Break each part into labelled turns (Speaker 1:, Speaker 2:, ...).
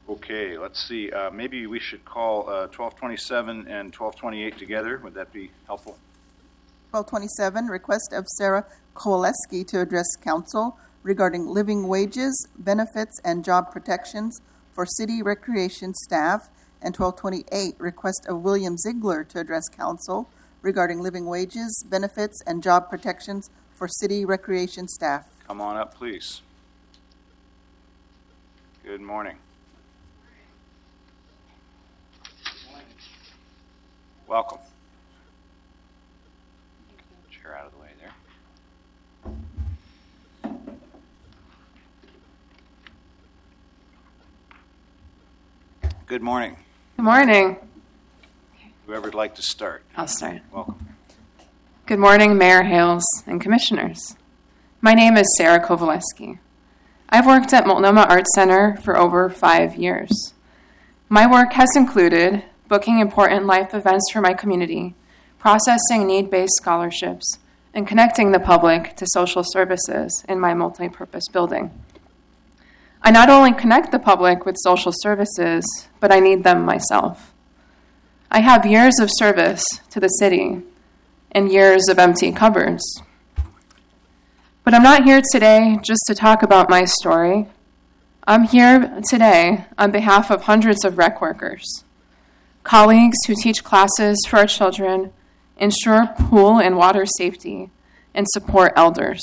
Speaker 1: Okay, let's see. Maybe we should call 1227 and 1228 together. Would that be helpful?
Speaker 2: 1227, request of Sarah Kowaleski to address council regarding living wages, benefits, and job protections for city recreation staff. And 1228, request of William Ziegler to address council regarding living wages, benefits, and job protections for city recreation staff.
Speaker 1: Come on up, please. Good morning. Welcome. Get the chair out of the way there. Good morning.
Speaker 3: Good morning.
Speaker 1: Whoever'd like to start.
Speaker 3: I'll start.
Speaker 1: Welcome.
Speaker 3: Good morning, Mayor Hales and Commissioners. My name is Sarah Kowaleski. I've worked at Multnomah Arts Center for over 5 years. My work has included booking important life events for my community, processing need-based scholarships, and connecting the public to social services in my multi-purpose building. I not only connect the public with social services, but I need them myself. I have years of service to the city and years of empty cupboards. But I'm not here today just to talk about my story. I'm here today on behalf of hundreds of rec workers, colleagues who teach classes for our children, ensure pool and water safety, and support elders.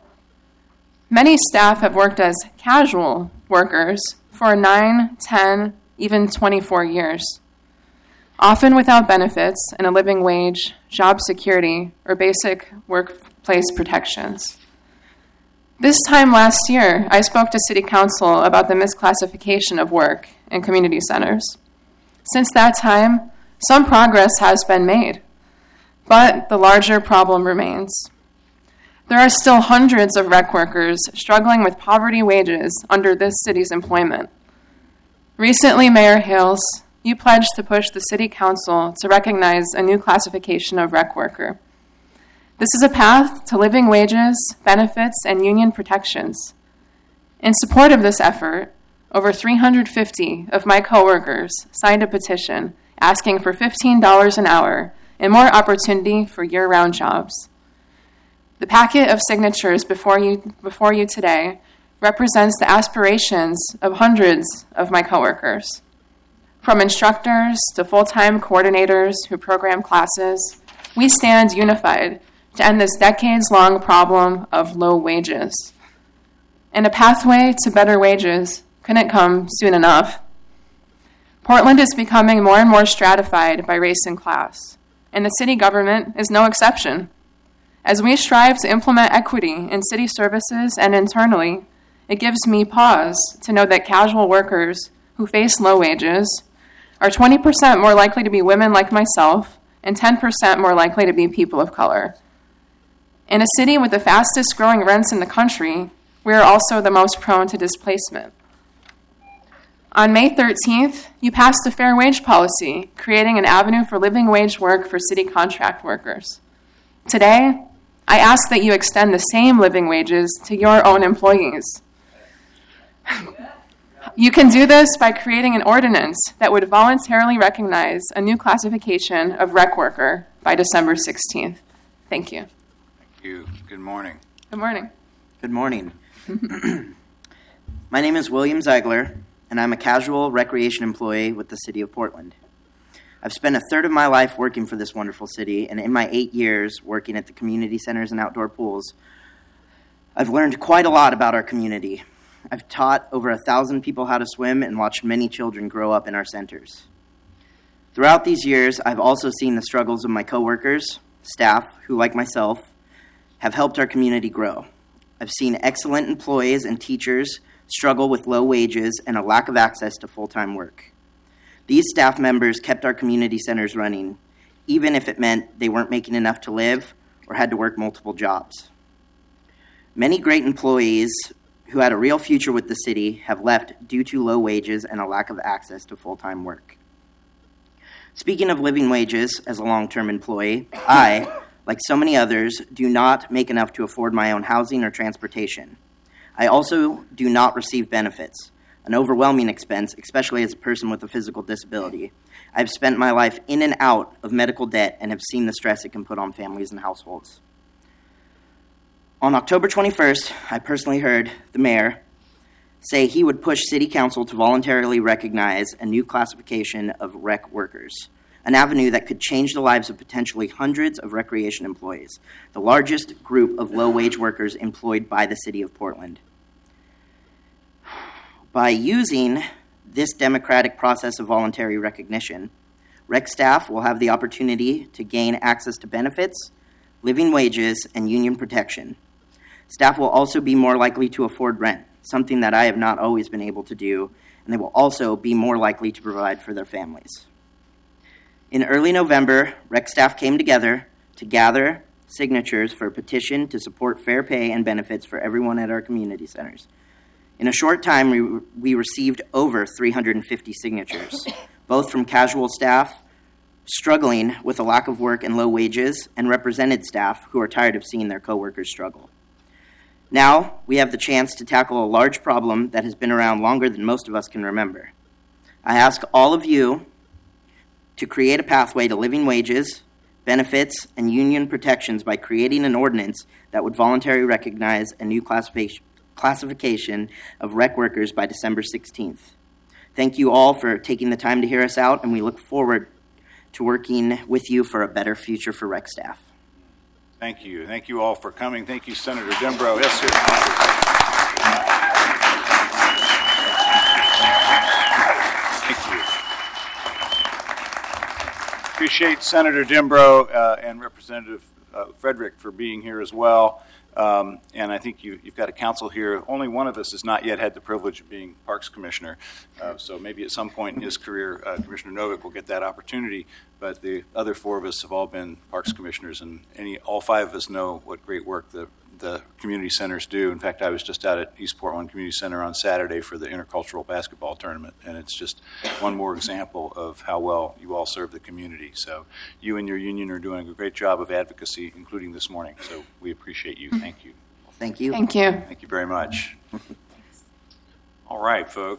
Speaker 3: Many staff have worked as casual workers for 9, 10, even 24 years, often without benefits and a living wage, job security, or basic workplace protections. This time last year, I spoke to City Council about the misclassification of work in community centers. Since that time, some progress has been made, but the larger problem remains. There are still hundreds of rec workers struggling with poverty wages under this city's employment. Recently, Mayor Hales, you pledged to push the City Council to recognize a new classification of rec worker. This is a path to living wages, benefits, and union protections. In support of this effort, over 350 of my coworkers signed a petition asking for $15 an hour and more opportunity for year-round jobs. The packet of signatures before you today represents the aspirations of hundreds of my coworkers. From instructors to full-time coordinators who program classes, we stand unified to end this decades-long problem of low wages. And a pathway to better wages couldn't come soon enough. Portland is becoming more and more stratified by race and class, and the city government is no exception. As we strive to implement equity in city services and internally, it gives me pause to know that casual workers who face low wages are 20% more likely to be women like myself and 10% more likely to be people of color. In a city with the fastest growing rents in the country, we are also the most prone to displacement. On May 13th, you passed a fair wage policy, creating an avenue for living wage work for city contract workers. Today, I ask that you extend the same living wages to your own employees. You can do this by creating an ordinance that would voluntarily recognize a new classification of rec worker by December 16th. Thank you.
Speaker 1: Thank you. Good morning.
Speaker 3: Good morning.
Speaker 4: Good morning. My name is William Ziegler, and I'm a casual recreation employee with the City of Portland. I've spent a third of my life working for this wonderful city, and in my 8 years working at the community centers and outdoor pools, I've learned quite a lot about our community. I've taught over 1,000 people how to swim and watched many children grow up in our centers. Throughout these years, I've also seen the struggles of my coworkers, staff, who, like myself, have helped our community grow. I've seen excellent employees and teachers struggle with low wages and a lack of access to full-time work. These staff members kept our community centers running, even if it meant they weren't making enough to live or had to work multiple jobs. Many great employees who had a real future with the city have left due to low wages and a lack of access to full-time work. Speaking of living wages, as a long-term employee, I, like so many others, do not make enough to afford my own housing or transportation. I also do not receive benefits, an overwhelming expense, especially as a person with a physical disability. I've spent my life in and out of medical debt and have seen the stress it can put on families and households. On October 21st, I personally heard the mayor say he would push City Council to voluntarily recognize a new classification of rec workers, an avenue that could change the lives of potentially hundreds of recreation employees, the largest group of low-wage workers employed by the City of Portland. By using this democratic process of voluntary recognition, rec staff will have the opportunity to gain access to benefits, living wages, and union protection. Staff will also be more likely to afford rent, something that I have not always been able to do, and they will also be more likely to provide for their families. In early November, rec staff came together to gather signatures for a petition to support fair pay and benefits for everyone at our community centers. In a short time, we received over 350 signatures, both from casual staff struggling with a lack of work and low wages, and represented staff who are tired of seeing their coworkers struggle. Now, we have the chance to tackle a large problem that has been around longer than most of us can remember. I ask all of you to create a pathway to living wages, benefits, and union protections by creating an ordinance that would voluntarily recognize a new classification of rec workers by December 16th. Thank you all for taking the time to hear us out, and we look forward to working with you for a better future for rec staff.
Speaker 1: Thank you. Thank you all for coming. Thank you, Senator Dembrow. Yes, sir. Thank you. Appreciate Senator Dembrow and Representative Frederick for being here as well. And I think you've got a council here. Only one of us has not yet had the privilege of being Parks Commissioner. So maybe at some point in his career, Commissioner Novick will get that opportunity. But the other four of us have all been Parks Commissioners, and all five of us know what great work the community centers do. In fact, I was just out at East Portland Community Center on Saturday for the intercultural basketball tournament, and it's just one more example of how well you all serve the community. So you and your union are doing a great job of advocacy, including this morning. So we appreciate you. Thank you.
Speaker 4: Thank you.
Speaker 3: Thank you.
Speaker 1: Thank you very much. All right, folks.